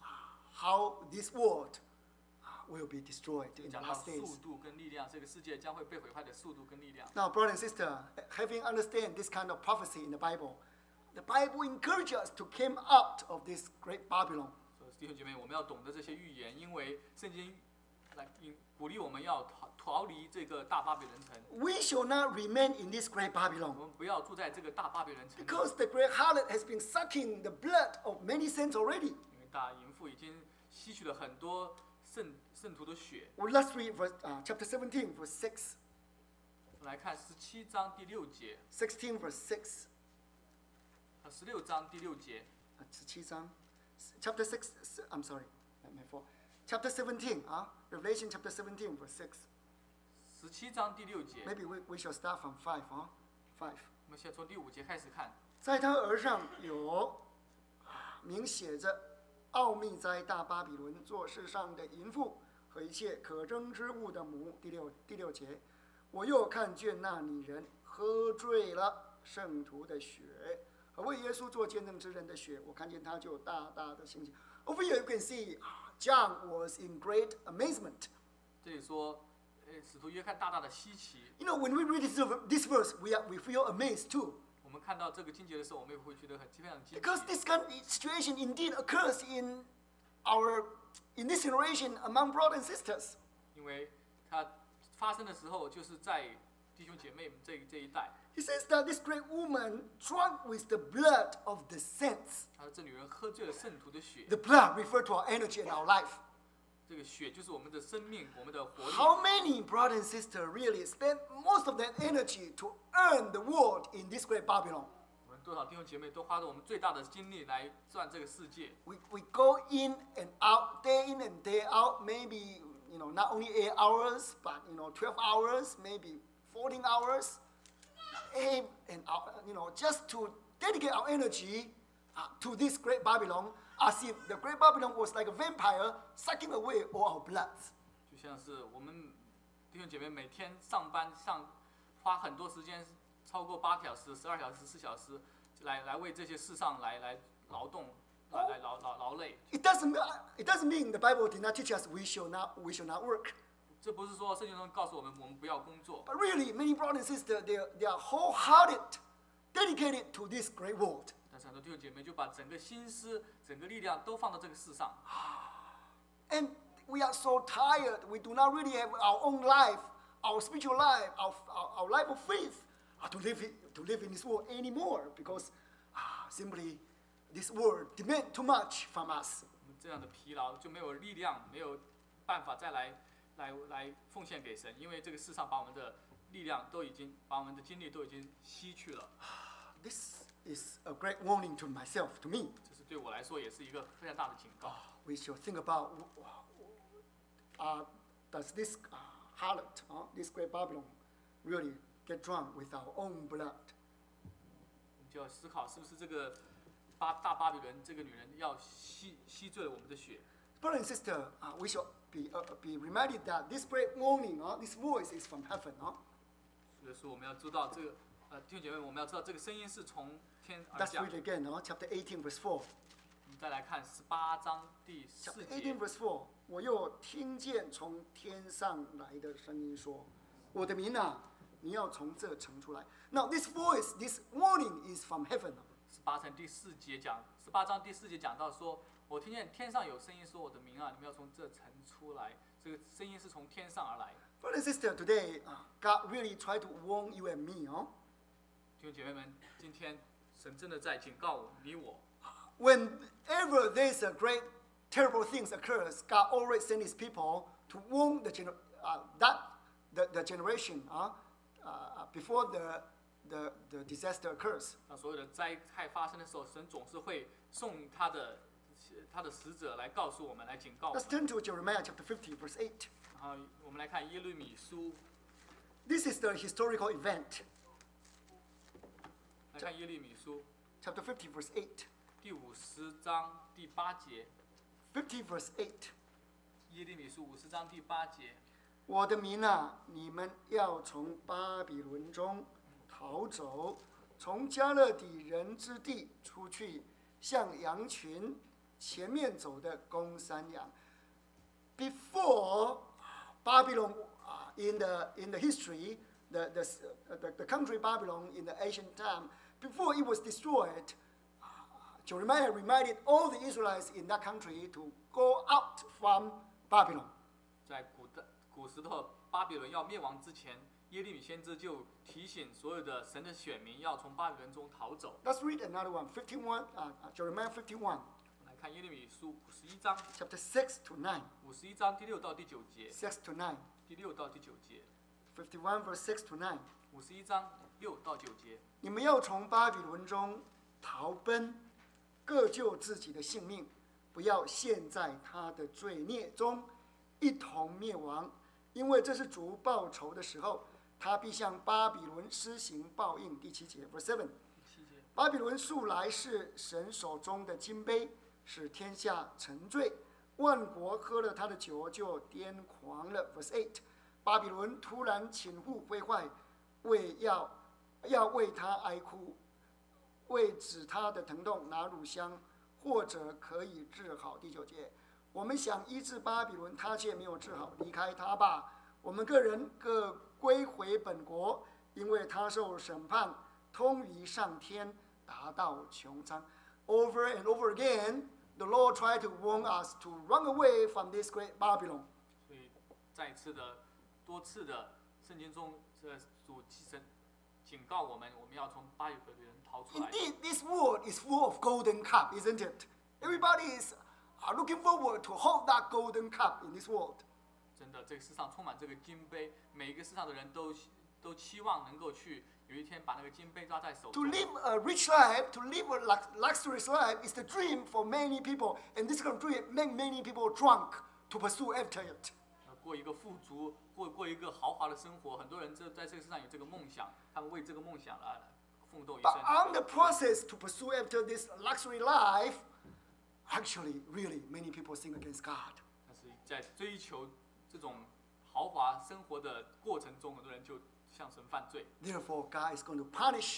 how this world will be destroyed in the 讲到 last days. 速度跟力量，这个世界将会被毁坏的速度跟力量。 Now, brother and sister, having understand this kind of prophecy in the Bible, the Bible encourages us to come out of this great Babylon. 所以弟兄姐妹，我们要懂得这些预言，因为圣经来鼓励我们要逃逃离这个大巴比伦城。 We shall not remain in this great 我 Babylon 们不要住在这个大巴比伦城里， because the great harlot has been sucking the blood of many saints already. 因为大淫妇已经吸取了很多圣圣徒的血。 Well, let's read verse, uh, chapter seventeen, verse six. 我们来看十七章第六节， sixteen, verse six. 和十六章第六节。 Uh, 17章 chapter six, I'm sorry, my fault. Chapter seventeen, uh, Revelation chapter seventeen, verse six. 十七章第六节， Maybe we, we shall start from five, huh? Five. 我们先从第五节开始看。 在他额上有明写着奥秘在大巴比伦做世上的淫妇和一切可憎之物的母。第六第六节，我又看见那女人喝醉了圣徒的血和为耶稣做见证之人的血，我看见他就大大的兴起。Over here you can see John was in great amazement. 这里说，呃，使徒约翰大大的稀奇。 You know, when we read this, this verse, we, are, we feel amazed too. 我们看到这个经节的时候，我们也会觉得很非常惊 Because 奇， this kind of situation indeed occurs in our in this generation among brothers and sisters. 因为它发生的时候就是在弟兄姐妹们这这一代。 He says that this great woman drunk with the blood of the saints. 他说这女人喝醉了圣徒的血， The blood referred to our energy in our life. 这个血就是我们的生命，我们的活力。 How many brothers and sisters really spend most of their energy to earn the world in this great Babylon? 我们多少弟兄姐妹都花着我们最大的精力来赚这个世界。 We, we go in and out, day in and day out, maybe, you know, not only eight hours, but, you know, twelve hours, maybe fourteen hours, and, and out, you know, just to dedicate our energy uh, to this great Babylon, as if the great Babylon was like a vampire sucking away all our blood. 就像是我们弟兄姐妹每天上班上花很多时间，超过八小时、十二小时、十四小时，来来为这些事上来来劳动，来来劳劳劳累。 It doesn't, it doesn't mean the Bible did not teach us we shall not, we shall not work. 这不是说圣经中告诉我们我们不要工作， But really, many brothers and sisters, they are, they are wholehearted, dedicated to this great world. 但是很多弟兄姐妹就把整个心思、整个力量都放到这个世上。 And we are so tired. We do not really have our own life, our spiritual life, our, our, our life of faith uh, to, live in, to live in this world anymore because uh, simply this world demands too much from us. 我们这样的疲劳就没有力量，没有办法再来来来奉献给神，因为这个世上把我们的力量都已经，把我们的精力都已经吸去了。 This is a great warning to myself, to me. 这是对我来说也是一个非常大的警告。 We should think about uh, does this uh, harlot, uh, this great Babylon, really get drunk with our own blood? 我们就要思考，是不是这个巴大巴比伦这个女人要吸吸醉了我们的血？ Brother and sister, uh, we should be, uh, be reminded that this great warning, uh, this voice is from heaven. Uh. 所以说我们要知道这个，呃，弟兄姐妹，我们要知道这个声音是从天而 Let's 降。 read again, uh, chapter eighteen, verse four. 我们再来看十八章第四 Chapter 节 eighteen, verse four. 我又听见从天上来的声音说：“我的民啊，你要从这城出来。” Now this voice, this warning is from heaven. 十八章第四节讲，十八章第四节讲到说，我听见天上有声音说：“我的民啊，你们要从这城出来。”这个声音是从天上而来。 Brother and sister, today, uh, God really tried to warn you and me. Huh? 弟兄姐妹们，今天神真的在警告我你我。 Whenever there's a great, terrible things occurs, God always sends His people to warn the gener- uh, that the, the generation uh, uh, before the, the the disaster occurs. 当所有的灾害发生的时候，神总是会送他的他的使者来告诉我们，来警告我 Let's 们。 turn to Jeremiah chapter fifty, verse eight. 然后我们来看耶利米书， This is the historical event. 来看耶利米书 Chapter fifty, verse eight. 第五十章第八节。 fifty, verse eight. 耶利米书五十章第八节。 我的民啊，你们要从巴比伦中逃走，从加勒底人之地出去，像羊群前面走的公山羊。Before Babylon, uh, in the in the history, the the, uh, the the country Babylon in the ancient time, before it was destroyed, uh, Jeremiah reminded all the Israelites in that country to go out from Babylon. 在古代古时候巴比伦要灭亡之前，耶利米先知就提醒所有的神的选民要从巴比伦中逃走。 Let's read another one, fifty-one, uh, Jeremiah fifty-one, 我们来看耶利米书五十一章， chapter six to nine. 五十一章第六到第九节， six to nine. 第六到第九节， fifty-one, verse six to nine. 五十一章六到九节。 你们要从巴比伦中逃奔，各救自己的性命，不要陷在他的罪孽中，一同灭亡。因为这是主报仇的时候，他必向巴比伦施行报应。第七节 ，verse seven。 第七节， 巴比伦素来是神手中的金杯，使天下沉醉，万国喝了他的酒就癫狂了。verse eight。巴比伦突然倾覆毁坏，为要要为他哀哭，为止他的疼痛拿乳香，或者可以治好。第九节，我们想医治巴比伦，他却没有治好，离开他吧。我们个人各归回本国，因为他受审判，通于上天，达到穹苍。Over and over again, the Lord tried to warn us to run away from this great Babylon. 所以再一次的、多次的，圣经中这主神警告我们，我们要从巴比伦逃出来。 Indeed, this world is full of golden cup, isn't it? Everybody is are looking forward to hold that golden cup in this world. 真的，这个世上充满这个金杯，每一个世上的人都都期望能够去有一天把那个金杯抓在手 To 中。 live a rich life, to live a lux- luxurious life is the dream for many people. And this kind of dream make many people drunk to pursue after it. 呃过一个富足，过过一个豪华的生活，很多人这在这个世上有这个梦想，他们为这个梦想来奋斗一 But 生。 on the process to pursue after this luxury life, actually, really, many people sin against God. 但是在追求这种豪华生活的过程中，很多人就向神犯罪。 Therefore, God is going to punish,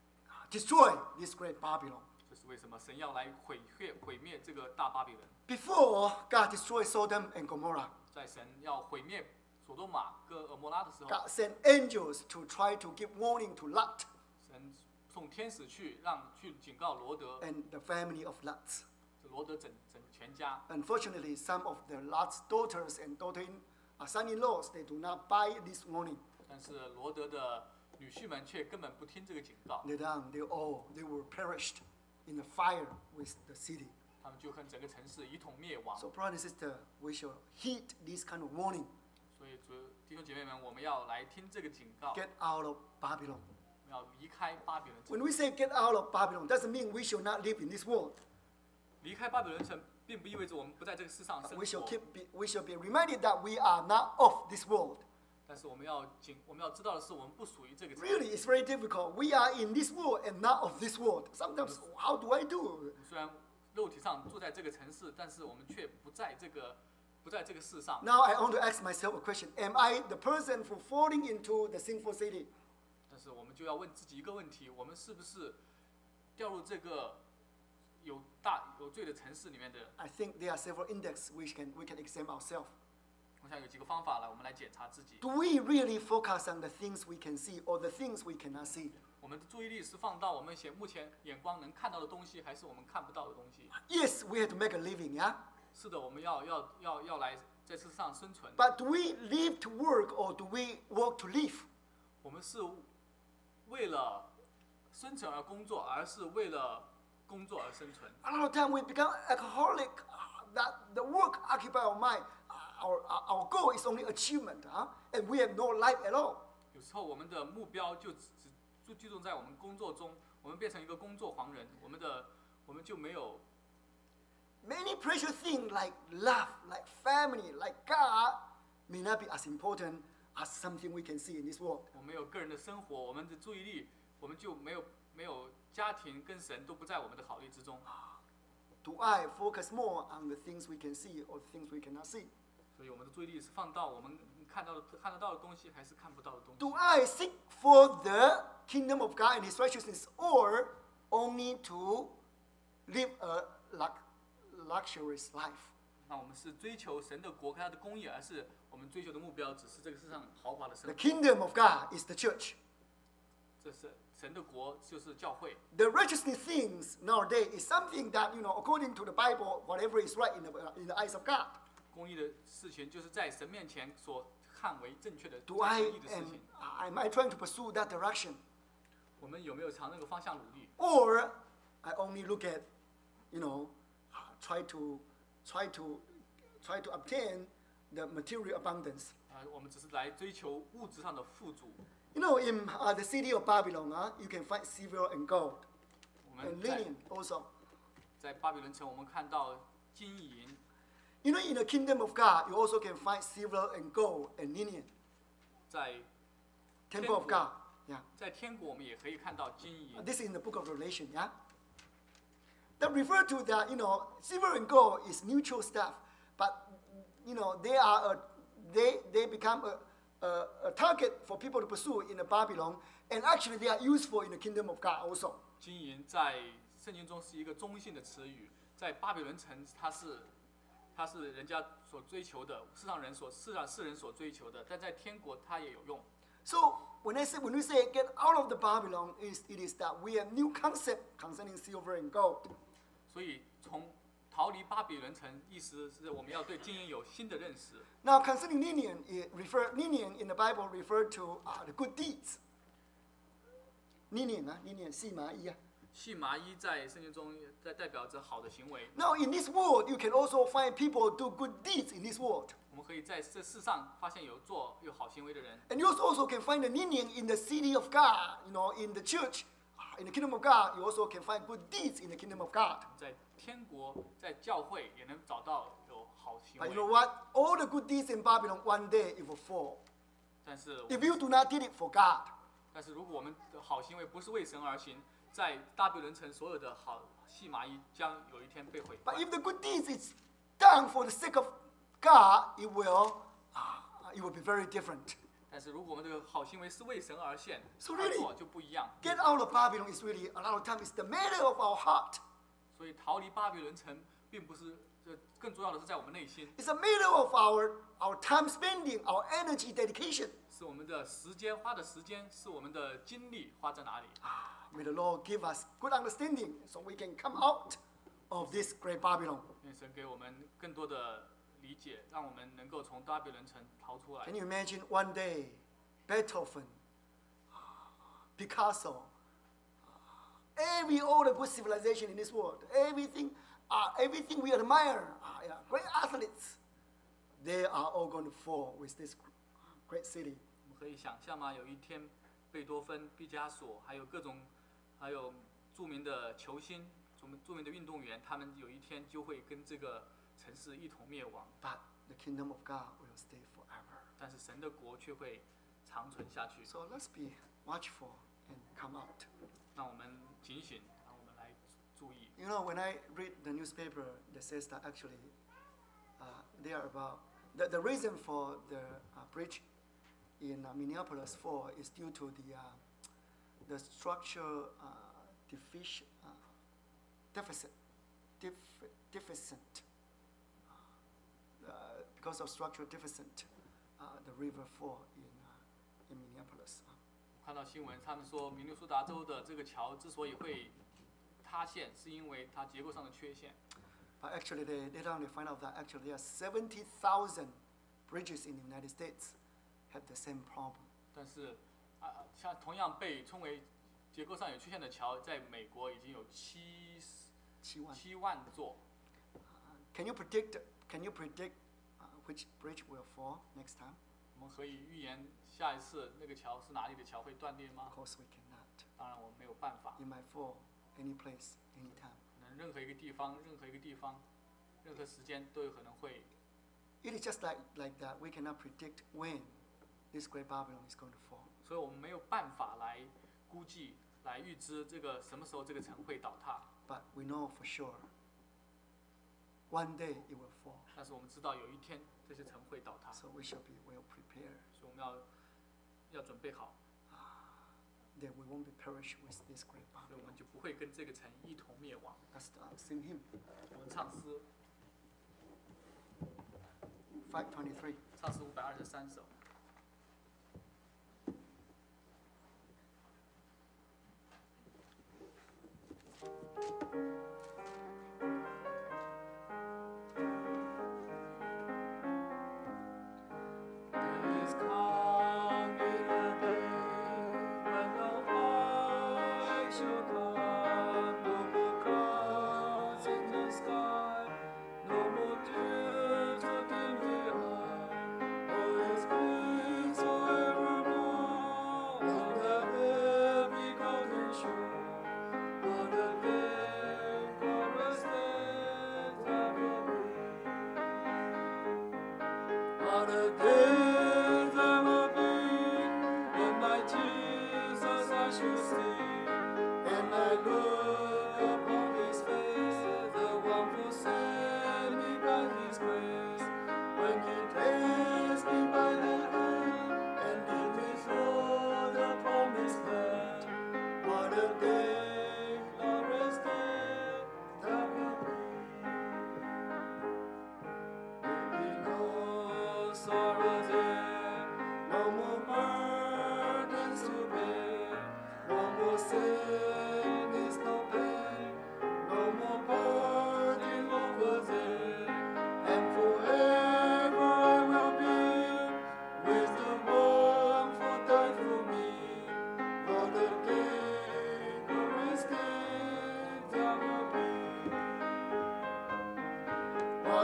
destroy this great Babylon. 这是为什么神要来毁灭毁灭这个大巴比伦？ Before God destroyed Sodom and Gomorrah, 在神要毁灭所多玛跟俄摩拉的时候， God sent angels to try to give warning to Lot 神送天使去让去警告罗德， and the family of Lot. 这罗德整整全家。 Unfortunately, some of the Lot's daughters and daughter in, uh, son-in-laws, they do not buy this warning. 但是罗德的女婿们却根本不听这个警告， They done, they all, they were perished in the fire with the city. 他们就跟整个城市一同灭亡。 So, brother and sister, we shall heed this kind of warning. 所以，主弟兄姐妹们，我们要来听这个警告， Get out of Babylon. 我们要离开巴比伦城。 When we say get out of Babylon, doesn't mean we shall not live in this world. 离开巴比伦城，并不意味着我们不在这个世上生 We shall 活， keep, be, we shall be reminded that we are not of this world. 但是我们要警，我们要知道的是，我们不属于这个城市。 Really, it's very difficult. We are in this world and not of this world. Sometimes, how do I do? 我们虽然肉体上住在这个城市，但是我们却不在这个不在这个世上。 Now I want to ask myself a question. Am I the person who falling into the sinful city? 但是我们就要问自己一个问题：我们是不是掉入这个有大有罪的城市里面的人？ I think there are several index which can we can examine ourselves. 我想有几个方法来，我们来检查自己。 Do we really focus on the things we can see or the things we cannot see? 我们的注意力是放到我们现目前眼光能看到的东西，还是我们看不到的东西？ Yes, we have to make a living, yeah? 是的，我们要要要要来在世上生存。 But do we live to work or do we work to live? 我们是为了生存而工作，而是为了工作而生存。 A lot of time we become alcoholic, uh, that the work occupy our mind. Our, our, our goal is only achievement, huh? And we have no life at all. 有时候我们的目标就只只集中在我们工作中，我们变成一个工作狂人，我们的我们就没有 Many precious things like love, like family, like God may not be as important as something we can see in this world. 我们有个人的生活，我们的注意力，我们就没有没有家庭跟神都不在我们的考虑之中。 Do I focus more on the things we can see or the things we cannot see? 所以我们的注意力是放到我们看到的看得到的东西，还是看不到的东西？ Do I seek for the kingdom of God and His righteousness, or only to live a lux- luxurious life? 那我们是追求神的国跟他的公义，而是我们追求的目标只是这个世上豪华的生 The 活？ kingdom of God is the church. 这是神的国就是教会。 The righteousness things nowadays is something that, you know, according to the Bible, whatever is right in the, in the eyes of God. 公义的事情就是在神面前所看为正确的、 Do I 正义的事 am, 情。 am I trying to pursue that direction? 我们有没有朝那个方向努力？ Or I only look at, you know, try to, try to, try to obtain the material abundance. 啊、我们只是来追求物质上的富足。 You know, in uh, the city of Babylon, uh, you can find silver and gold 我 and 们在 linen also. 在巴比伦城，我们看到金银。 You know, in the kingdom of God, you also can find silver and gold and linen. 在 Temple of God, yeah. 在天国，我们也可以看到金银。 This is in the book of Revelation, yeah? That refer to that, you know, silver and gold is neutral stuff, but, you know, they are a, they, they become a, a, a target for people to pursue in the Babylon, and actually they are useful in the kingdom of God also. 金银在圣经中是一个中性的词语，在巴比伦城，它是它是人家所追求的，世上人所世上世人所追求的，但在天国它也有用。 So when I say when we say get out of the Babylon, is it is that we have new concept concerning silver and gold. 所以从逃离巴比伦城，意思是我们要对金银有新的认识。 Now concerning linen, it refer linen in the Bible refer to uh, the good deeds. Linen, uh, linen, 细麻衣啊。 细麻衣在圣经中代代表着好的行为。 Now, in this world, you can also find people do good deeds in this world. 我们可以在这世上发现有做有好行为的人， And you also can find the linen in the city of God, you know, in the church, in the kingdom of God. You also can find good deeds in the kingdom of God. 在天国、在教会也能找到有好行 But 为 you。know what? All the good deeds in Babylon, one day it will fall. 但是我 If you do not did it for God. 但是如果我们的好行为不是为神而行，在大比伦城所有的好细麻衣将有一天被毁坏 But。if the good deeds is done for the sake of God, it will, uh, it will be very different. 但是如果我们这个好行为是为神而现 So 而 really, 做，就不一样。 Get out of Babylon is really, a lot of times, it's the matter of our heart. 所以逃离巴比伦城，并不是，这更重要的是在我们内心， It's a matter of our, our time spending, our energy dedication. 是我们的时间花的时间，是我们的精力花在哪里。 May the Lord give us good understanding so we can come out of this great Babylon. 愿神给我们更多的理解，让我们能够从巴比伦城逃出来 Can。you imagine one day, Beethoven, Picasso, every all the good civilization in this world, everything, uh, everything we admire, uh, yeah, great athletes, they are all going to fall with this great city. 我们可以想象吗？有一天，贝多芬、毕加索，还有各种，还有著名的球星、著名著名的运动员，他们有一天就会跟这个城市一同灭亡。 But the kingdom of God will stay forever. 但是神的国却会长存下去。 So let's be watchful and come out. 让我们警醒，让我们来注意。 You know, when I read the newspaper that says that actually uh, they are about the, the reason for the uh, bridge in uh, Minneapolis fall is due to the uh, the structural uh, defici- uh, deficit, def- deficit. Uh, because of structural deficit, uh, the river fall in uh, in Minneapolis. 看到新闻，他们说明尼苏达州的这个桥之所以会塌陷，是因为它结构上的缺陷。 But actually, they later on they find out that actually there are seventy thousand bridges in the United States have the same problem. 但是啊，像同样被称为结构上有缺陷的桥，在美国已经有七七万。 七万座。 Can you predict? Can you predict uh, which bridge will fall next time? 我们可以预言下一次那个桥是哪里的桥会断裂吗 Of？course, we cannot. 当然，我们没有办法。 It might fall any place, anytime. 可能任何一个地方，任何一个地方，任何时间都有可能会。 It is just like, like that. We cannot predict when this great Babylon is going to fall. 所以我们没有办法来估计、来预知这个什么时候这个城会倒塌。 But we know for sure one day it will fall. 但是我们知道有一天这些城会倒塌， So we shall be well prepared 所以我们要要准备好， that we won't be perished with this great 所以我 Babylon. 们就不会跟这个城一同灭亡。 Let's uh, sing hymn 我们唱诗， five twenty-three. 唱诗五百二十三首。 Days come in a day when no eye shall come, no more clouds in the sky, no more tears that in the eye. All is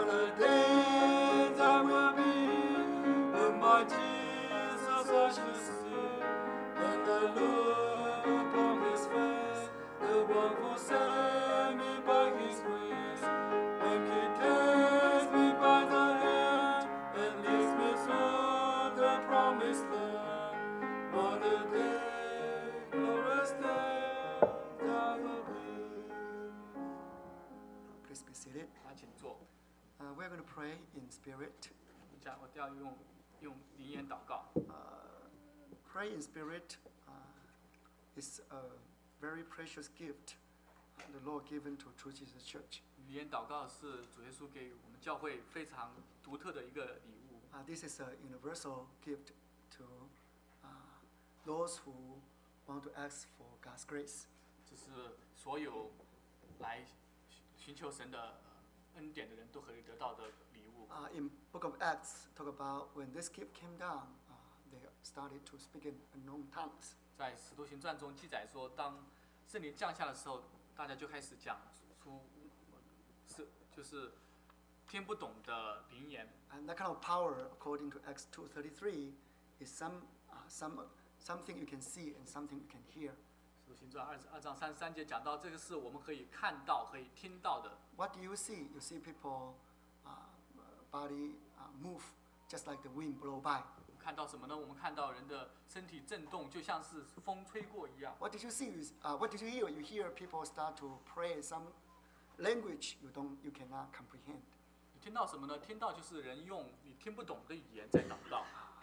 What a day that will be when my Jesus I shall see, when I look upon his face, the one who saved me by his grace, when he takes me by the hand and leads me through the promised land. What a day, glorious day that will be. Please be seated. 大家请坐。 Uh, we're going to pray in spirit. 讲我要用用灵言祷告。 Uh, pray in spirit uh, is a very precious gift uh, the Lord given to True Jesus Church. 灵言祷告是主耶稣给我们教会非常独特的一个礼物。 Uh, this is a universal gift to uh, those who want to ask for God's grace. 这是所有来寻求神的恩典的人都可以得到的礼物。 Uh, in Book of Acts, talk about when this gift came down, uh, they started to speak in unknown tongues. 在《使徒行传》中记载说，当圣灵降下的时候，大家就开始讲出是就是听不懂的灵言。 And that kind of power, according to Acts two thirty-three, is some, uh, some, something you can see and something you can hear. 使徒行传二二章三十三节讲到，这个是我们可以看到、可以听到的。 What do you see? You see people, uh, body uh, move just like the wind blow by. 看到什么呢？我们看到人的身体震动，就像是风吹过一样。 What did you see? You, uh, what did you hear? You hear people start to pray some language you don't, you cannot comprehend. 你听到什么呢？听到就是人用你听不懂的语言在祷告。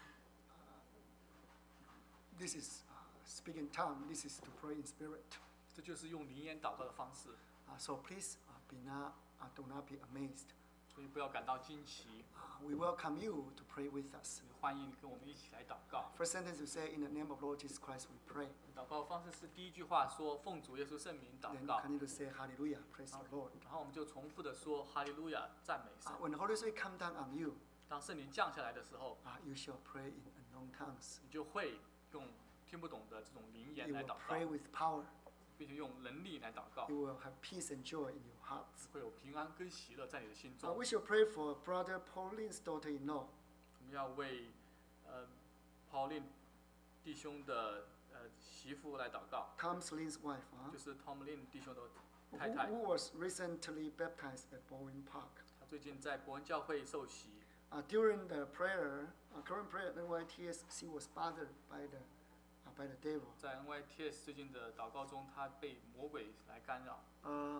This is uh, speaking tongue. This is to pray in spirit. 这就是用灵言祷告的方式。 Uh, so please uh, be not, uh, do not be amazed. 所以不要感到惊奇， Uh, we welcome you to pray with us. 欢迎你跟我们一起来祷告。 First sentence you say, in the name of Lord Jesus Christ we pray. 祷告的方式是第一句话说奉主耶稣圣名 Then 祷 you 告， continue to say hallelujah, praise the Lord. 然后我们就重复的说哈利路亚，赞美神 Uh,。when the Holy Spirit come down on you, 当圣灵降下来的时候， uh, you shall pray in unknown tongues. 你就会用听不懂的这种灵言 You 来 will 祷 pray 告， with power. 并且用能力来祷告， You will have peace and joy in your hearts. 会有平安跟喜乐在你的心 Uh, 中。 we shall pray for brother Pauline's daughter-in-law. 我们要为呃 Pauline 弟兄的呃媳妇来祷告， Tom Slin's wife, huh? 就是 Tom Lin 弟兄的 who, 太太， who was recently baptized at Bowen Park. 他最近在伯恩教会受洗。 Uh, during the prayer, uh, current prayer at N Y T S, she was bothered by the, uh, by the devil. 在 N Y T S 最近的祷告中，他被魔鬼来干扰。 Uh,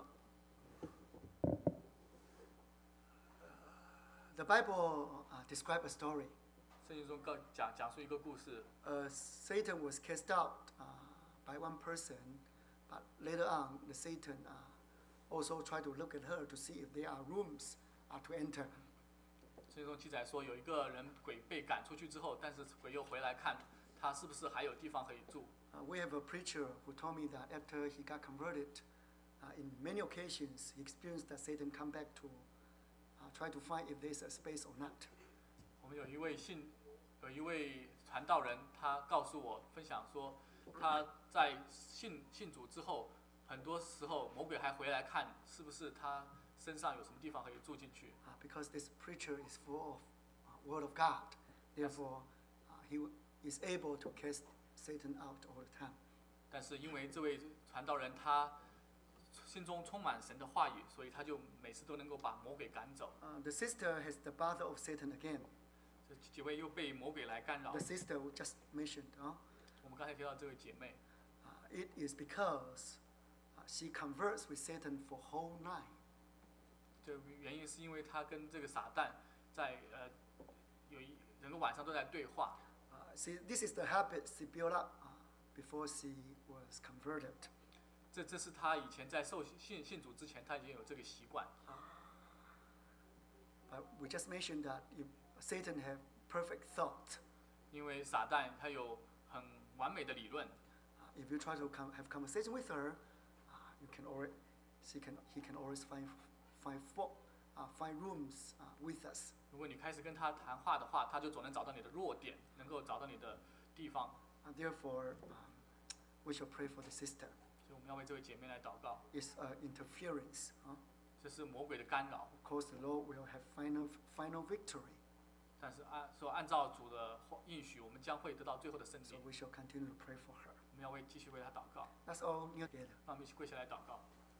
the Bible uh, describes a story. 圣经中告讲讲述一个故事， Uh, Satan was cast out uh, by one person, but later on, the Satan uh, also tried to look at her to see if there are rooms uh, to enter. 圣经中记载说，有一个人鬼被赶出去之后，但是鬼又回来看他是不是还有地方可以住。 Uh, we have a preacher who told me that after he got converted, uh, in many occasions he experienced that Satan come back to uh, try to find if there's a space or not. 我们有一位信，有一位传道人，他告诉我分享说，他在信信主之后，很多时候魔鬼还回来看是不是他身上有什么地方可以住进去。 Uh, because this preacher is full of uh, Word of God, therefore uh, he w- is able to cast Satan out all the time. 但是因为这位传道人他心中充满神的话语，所以他就每次都能够把魔鬼赶走。 Uh, the sister has the bother of Satan again. 这几位又被魔鬼来干扰 The。sister we just mentioned, huh? 我们刚才提到这位姐妹， Uh, it is because uh, she converts with Satan for whole night. 这原因是因为她跟这个撒旦在呃有一整个晚上都在对话。 Uh, see, this is the habit she built up uh, before she was converted. 这这是她以前在受信信主之前，她已经有这个习惯。 But we just mentioned that if Satan have perfect thought, 因为撒旦他有很完美的理论， uh, if you try to com- have conversation with her, uh, you can already, she can, he can always find, find, fault, uh, find rooms uh, with us. 如果你开始跟他谈话的话，他就总能找到你的弱点，能够找到你的地方。 And therefore, um, we shall pray for the sister. 所以我们要为这位姐妹来祷告。 It's uh, interference. Huh? 这是魔鬼的干扰。 Of course, the Lord will have final final victory. 但是按说按照主的应许，我们将会得到最后的胜利 So。we shall continue to pray for her. 我们要为继续为他祷告， Let's all kneel together. 让我们一起跪下来祷告。